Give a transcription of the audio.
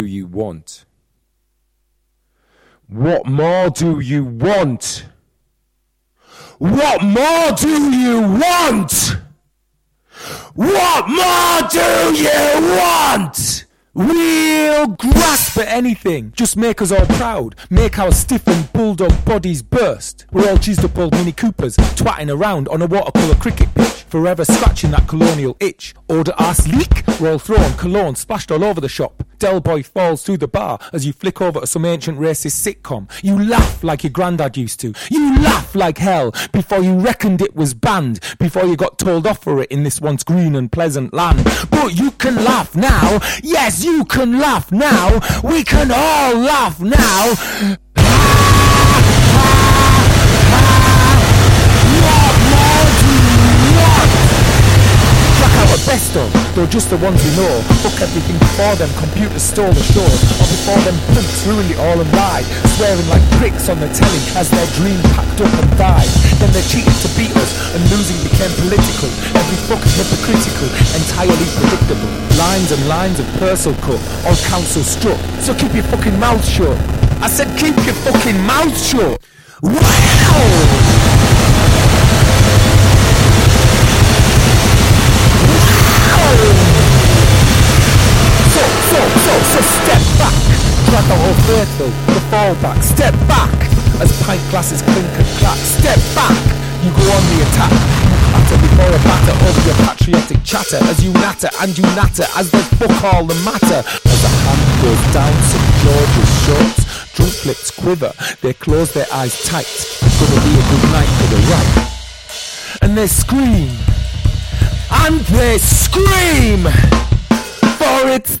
do you want? What more do you want? What more do you want? What more do you want? We'll grasp at anything. Just make us all proud. Make our stiff and bulldog bodies burst. We're all cheesed up old Mini Coopers, twatting around on a watercolour cricket pitch, forever scratching that colonial itch. Order our sleek. We're all thrown, cologne splashed all over the shop. Del Boy falls through the bar as you flick over to some ancient racist sitcom. You laugh like your granddad used to. You laugh like hell before you reckoned it was banned, before you got told off for it in this once green and pleasant land. But you can laugh now. Yes, you can laugh now. We can all laugh now. What more do you want? Track out a best of, though just the ones we know. Fuck everything before them, computers stole the show. Or before them punks ruined it all and lied, swearing like pricks on the telly as their dream packed up and died. Then they cheated to beat us, and losing became political. Every fucking hypocritical, entirely predictable. Lines and lines of Purcell cut, all council struck. So keep your fucking mouth shut. I said keep your fucking mouth shut. Wow! So step back, drag out all faithful, the fallback. Step back, as pint glasses clink and clack. Step back, you go on the attack. You clatter before a batter over your patriotic chatter. As you natter and you natter, as there's fuck all the matter. As a hand goes down St. George's shorts, drunk lips quiver, they close their eyes tight. It's gonna be a good night for the right. And they scream, and they scream, for it's